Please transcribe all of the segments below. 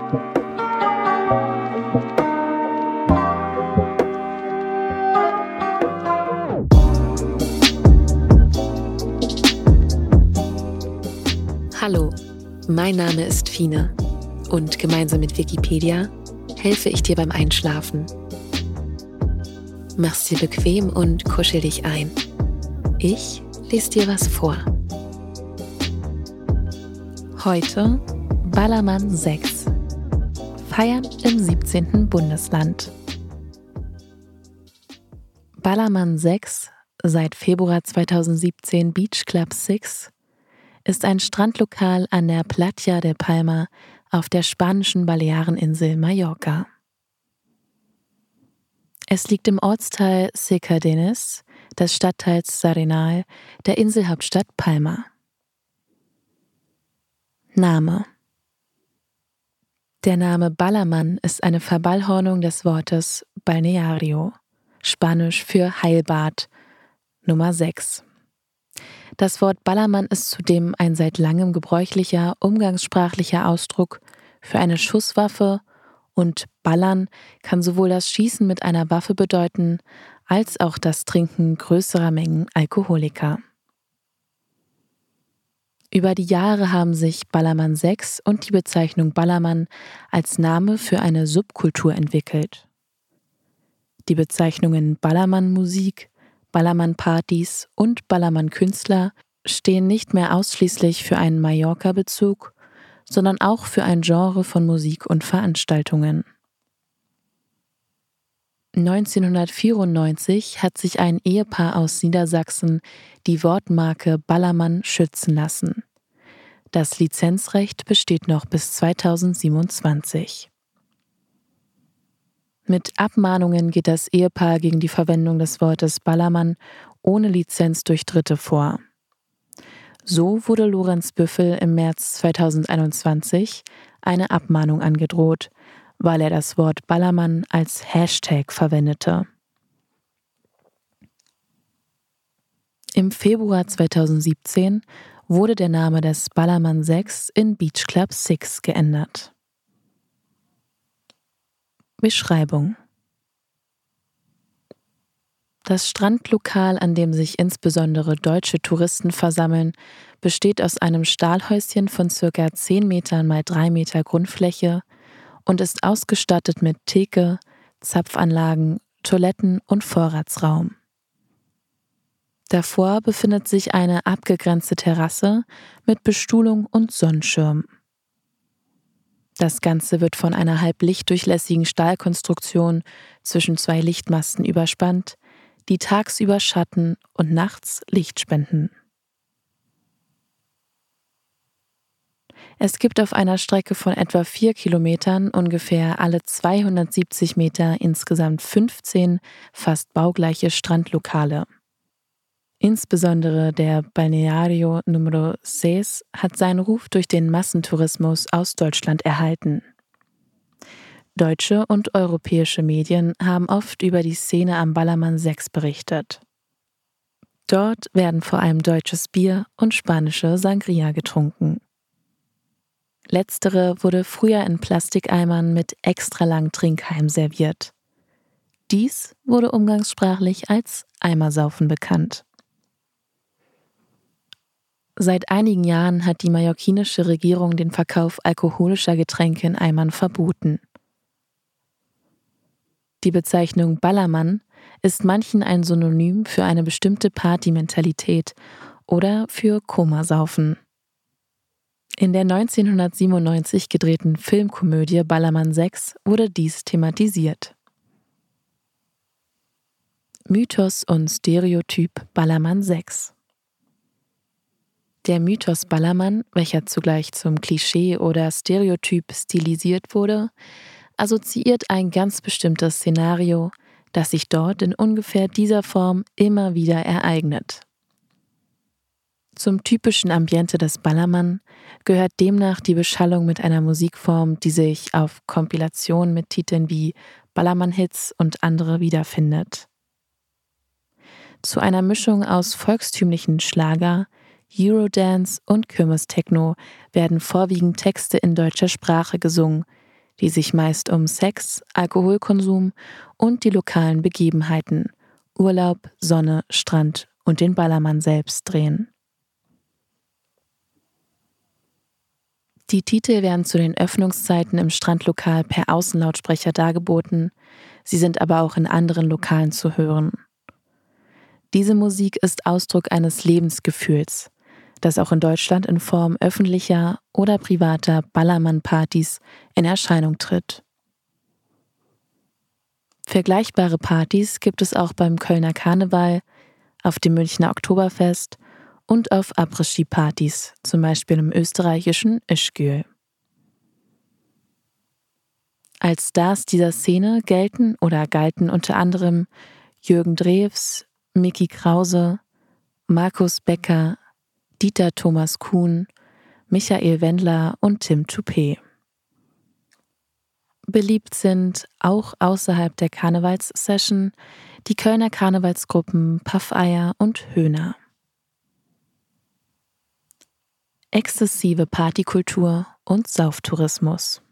Hallo, mein Name ist Fine und gemeinsam mit Wikipedia helfe ich dir beim Einschlafen. Mach's dir bequem und kuschel dich ein. Ich lese dir was vor. Heute Ballermann 6. Feiern im 17. Bundesland. Ballermann 6, seit Februar 2017 Beach Club 6, ist ein Strandlokal an der Platja de Palma auf der spanischen Baleareninsel Mallorca. Es liegt im Ortsteil Secadines des Stadtteils S'Arenal der Inselhauptstadt Palma. Name: Der Name Ballermann ist eine Verballhornung des Wortes Balneario, Spanisch für Heilbad, Nummer 6. Das Wort Ballermann ist zudem ein seit langem gebräuchlicher, umgangssprachlicher Ausdruck für eine Schusswaffe und Ballern kann sowohl das Schießen mit einer Waffe bedeuten, als auch das Trinken größerer Mengen Alkoholika. Über die Jahre haben sich Ballermann 6 und die Bezeichnung Ballermann als Name für eine Subkultur entwickelt. Die Bezeichnungen Ballermann-Musik, Ballermann-Partys und Ballermann-Künstler stehen nicht mehr ausschließlich für einen Mallorca-Bezug, sondern auch für ein Genre von Musik und Veranstaltungen. 1994 hat sich ein Ehepaar aus Niedersachsen die Wortmarke Ballermann schützen lassen. Das Lizenzrecht besteht noch bis 2027. Mit Abmahnungen geht das Ehepaar gegen die Verwendung des Wortes Ballermann ohne Lizenz durch Dritte vor. So wurde Lorenz Büffel im März 2021 eine Abmahnung angedroht, weil er das Wort Ballermann als Hashtag verwendete. Im Februar 2017 wurde der Name des Ballermann 6 in Beach Club 6 geändert. Beschreibung: Das Strandlokal, an dem sich insbesondere deutsche Touristen versammeln, besteht aus einem Stahlhäuschen von ca. 10 Metern mal 3 Meter Grundfläche und ist ausgestattet mit Theke, Zapfanlagen, Toiletten und Vorratsraum. Davor befindet sich eine abgegrenzte Terrasse mit Bestuhlung und Sonnenschirm. Das Ganze wird von einer halb lichtdurchlässigen Stahlkonstruktion zwischen 2 Lichtmasten überspannt, die tagsüber Schatten und nachts Licht spenden. Es gibt auf einer Strecke von etwa 4 Kilometern ungefähr alle 270 Meter insgesamt 15 fast baugleiche Strandlokale. Insbesondere der Balneario Número 6 hat seinen Ruf durch den Massentourismus aus Deutschland erhalten. Deutsche und europäische Medien haben oft über die Szene am Ballermann 6 berichtet. Dort werden vor allem deutsches Bier und spanische Sangria getrunken. Letztere wurde früher in Plastikeimern mit extra langen Trinkhalmen serviert. Dies wurde umgangssprachlich als Eimersaufen bekannt. Seit einigen Jahren hat die mallorquinische Regierung den Verkauf alkoholischer Getränke in Eimern verboten. Die Bezeichnung Ballermann ist manchen ein Synonym für eine bestimmte Partymentalität oder für Komasaufen. In der 1997 gedrehten Filmkomödie Ballermann 6 wurde dies thematisiert. Mythos und Stereotyp Ballermann 6. Der Mythos Ballermann, welcher zugleich zum Klischee oder Stereotyp stilisiert wurde, assoziiert ein ganz bestimmtes Szenario, das sich dort in ungefähr dieser Form immer wieder ereignet. Zum typischen Ambiente des Ballermann gehört demnach die Beschallung mit einer Musikform, die sich auf Kompilationen mit Titeln wie Ballermann-Hits und andere wiederfindet. Zu einer Mischung aus volkstümlichen Schlager, Eurodance und Kirmes-Techno werden vorwiegend Texte in deutscher Sprache gesungen, die sich meist um Sex, Alkoholkonsum und die lokalen Begebenheiten Urlaub, Sonne, Strand und den Ballermann selbst drehen. Die Titel werden zu den Öffnungszeiten im Strandlokal per Außenlautsprecher dargeboten, sie sind aber auch in anderen Lokalen zu hören. Diese Musik ist Ausdruck eines Lebensgefühls, das auch in Deutschland in Form öffentlicher oder privater Ballermann-Partys in Erscheinung tritt. Vergleichbare Partys gibt es auch beim Kölner Karneval, auf dem Münchner Oktoberfest und auf Après-Ski-Partys, zum Beispiel im österreichischen Ischgl. Als Stars dieser Szene galten unter anderem Jürgen Drews, Micky Krause, Markus Becker, Dieter Thomas Kuhn, Michael Wendler und Tim Toupé. Beliebt sind auch außerhalb der Karnevalssession die Kölner Karnevalsgruppen Paffeier und Höhner. Exzessive Partykultur und Sauftourismus.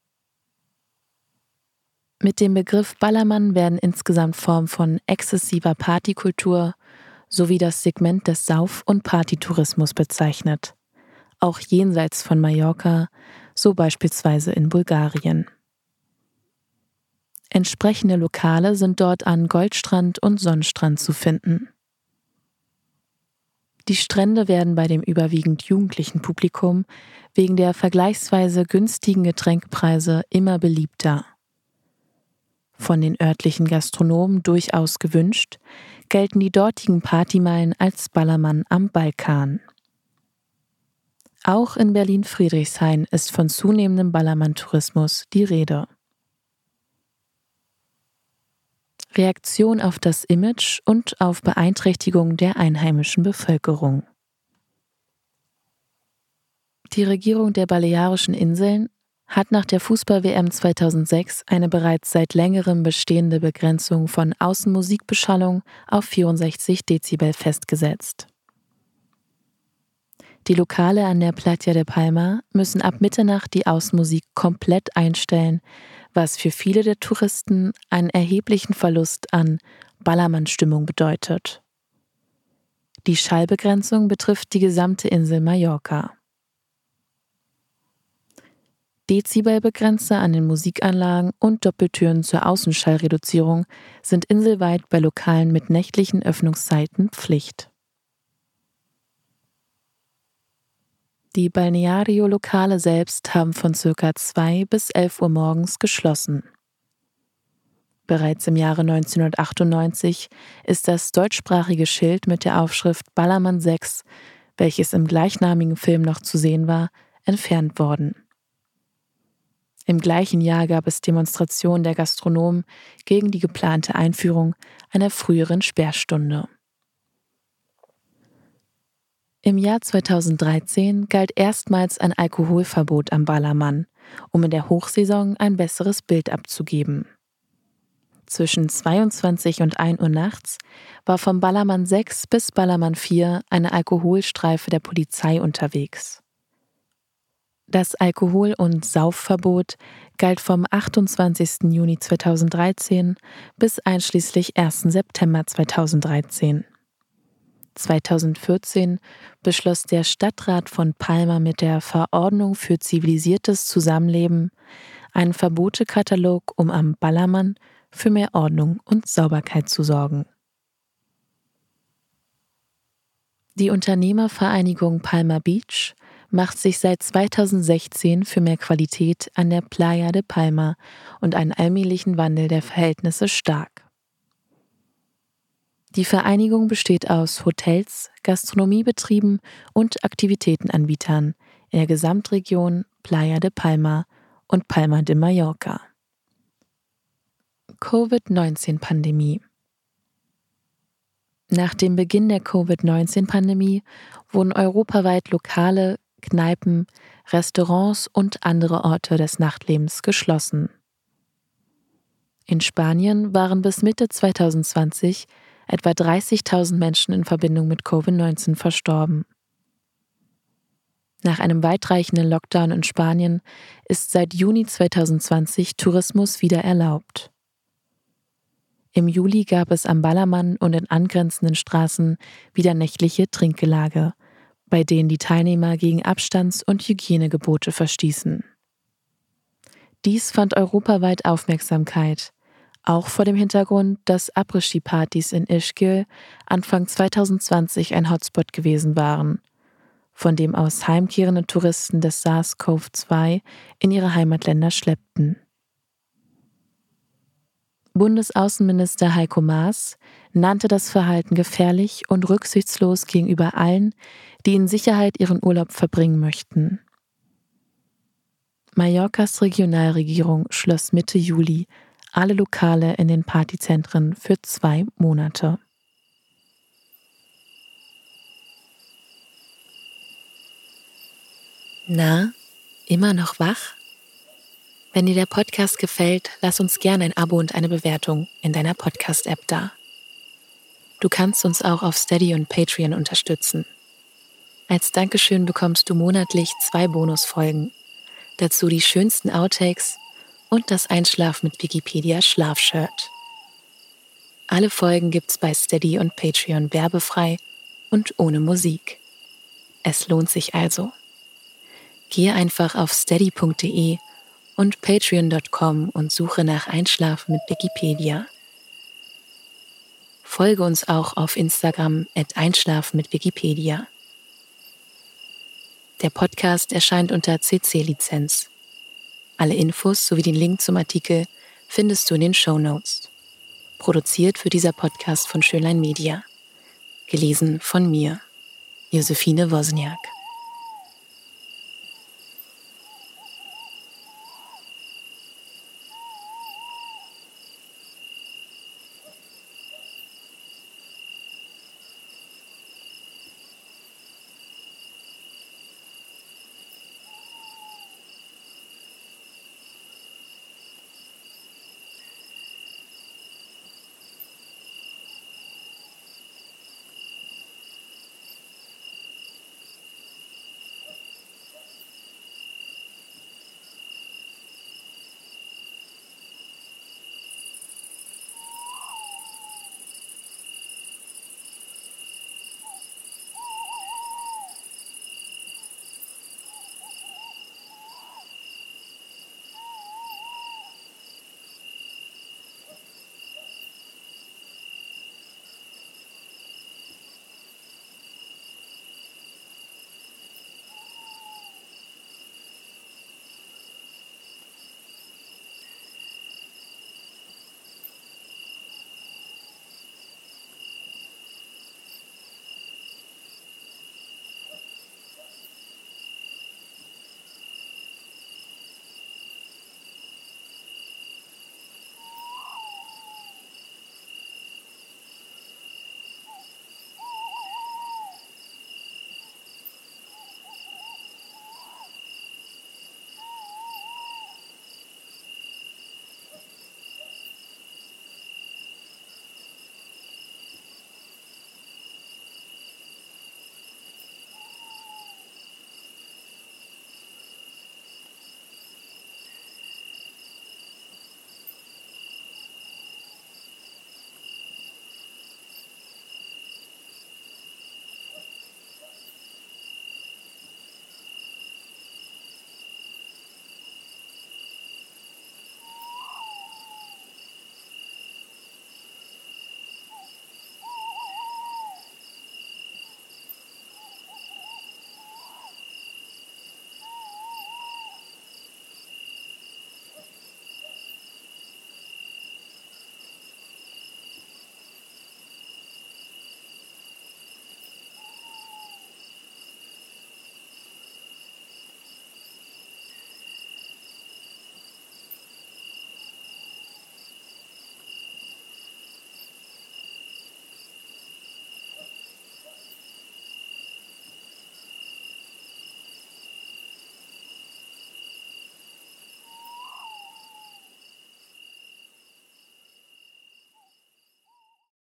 Mit dem Begriff Ballermann werden insgesamt Formen von exzessiver Partykultur sowie das Segment des Sauf- und Partytourismus bezeichnet, auch jenseits von Mallorca, so beispielsweise in Bulgarien. Entsprechende Lokale sind dort an Goldstrand und Sonnenstrand zu finden. Die Strände werden bei dem überwiegend jugendlichen Publikum wegen der vergleichsweise günstigen Getränkpreise immer beliebter. Von den örtlichen Gastronomen durchaus gewünscht, gelten die dortigen Partymeilen als Ballermann am Balkan. Auch in Berlin-Friedrichshain ist von zunehmendem Ballermann-Tourismus die Rede. Reaktion auf das Image und auf Beeinträchtigung der einheimischen Bevölkerung. Die Regierung der Balearischen Inseln hat nach der Fußball-WM 2006 eine bereits seit längerem bestehende Begrenzung von Außenmusikbeschallung auf 64 Dezibel festgesetzt. Die Lokale an der Playa de Palma müssen ab Mitternacht die Außenmusik komplett einstellen, was für viele der Touristen einen erheblichen Verlust an Ballermann-Stimmung bedeutet. Die Schallbegrenzung betrifft die gesamte Insel Mallorca. Dezibelbegrenzer an den Musikanlagen und Doppeltüren zur Außenschallreduzierung sind inselweit bei Lokalen mit nächtlichen Öffnungszeiten Pflicht. Die Balneario-Lokale selbst haben von ca. 2 bis 11 Uhr morgens geschlossen. Bereits im Jahre 1998 ist das deutschsprachige Schild mit der Aufschrift Ballermann 6, welches im gleichnamigen Film noch zu sehen war, entfernt worden. Im gleichen Jahr gab es Demonstrationen der Gastronomen gegen die geplante Einführung einer früheren Sperrstunde. Im Jahr 2013 galt erstmals ein Alkoholverbot am Ballermann, um in der Hochsaison ein besseres Bild abzugeben. Zwischen 22 und 1 Uhr nachts war vom Ballermann 6 bis Ballermann 4 eine Alkoholstreife der Polizei unterwegs. Das Alkohol- und Saufverbot galt vom 28. Juni 2013 bis einschließlich 1. September 2013. 2014 beschloss der Stadtrat von Palma mit der Verordnung für zivilisiertes Zusammenleben einen Verbotekatalog, um am Ballermann für mehr Ordnung und Sauberkeit zu sorgen. Die Unternehmervereinigung Palma Beach macht sich seit 2016 für mehr Qualität an der Playa de Palma und einen allmählichen Wandel der Verhältnisse stark. Die Vereinigung besteht aus Hotels, Gastronomiebetrieben und Aktivitätenanbietern in der Gesamtregion Playa de Palma und Palma de Mallorca. Covid-19-Pandemie. Nach dem Beginn der Covid-19-Pandemie wurden europaweit Lokale, Kneipen, Restaurants und andere Orte des Nachtlebens geschlossen. In Spanien waren bis Mitte 2020 etwa 30.000 Menschen in Verbindung mit Covid-19 verstorben. Nach einem weitreichenden Lockdown in Spanien ist seit Juni 2020 Tourismus wieder erlaubt. Im Juli gab es am Ballermann und in angrenzenden Straßen wieder nächtliche Trinkgelage, bei denen die Teilnehmer gegen Abstands- und Hygienegebote verstießen. Dies fand europaweit Aufmerksamkeit, auch vor dem Hintergrund, dass Après-Ski-Partys in Ischgl Anfang 2020 ein Hotspot gewesen waren, von dem aus heimkehrende Touristen des SARS-CoV-2 in ihre Heimatländer schleppten. Bundesaußenminister Heiko Maas nannte das Verhalten gefährlich und rücksichtslos gegenüber allen, die in Sicherheit ihren Urlaub verbringen möchten. Mallorcas Regionalregierung schloss Mitte Juli alle Lokale in den Partyzentren für 2 Monate. Na, immer noch wach? Wenn dir der Podcast gefällt, lass uns gerne ein Abo und eine Bewertung in deiner Podcast-App da. Du kannst uns auch auf Steady und Patreon unterstützen. Als Dankeschön bekommst du monatlich 2 Bonusfolgen, dazu die schönsten Outtakes und das Einschlaf mit Wikipedia Schlafshirt. Alle Folgen gibt's bei Steady und Patreon werbefrei und ohne Musik. Es lohnt sich also. Gehe einfach auf steady.de und patreon.com und suche nach Einschlafen mit Wikipedia. Folge uns auch auf Instagram @einschlafen-mit-wikipedia. Der Podcast erscheint unter CC-Lizenz. Alle Infos sowie den Link zum Artikel findest du in den Shownotes. Produziert wird dieser Podcast von Schönlein Media. Gelesen von mir, Josephine Wozniak.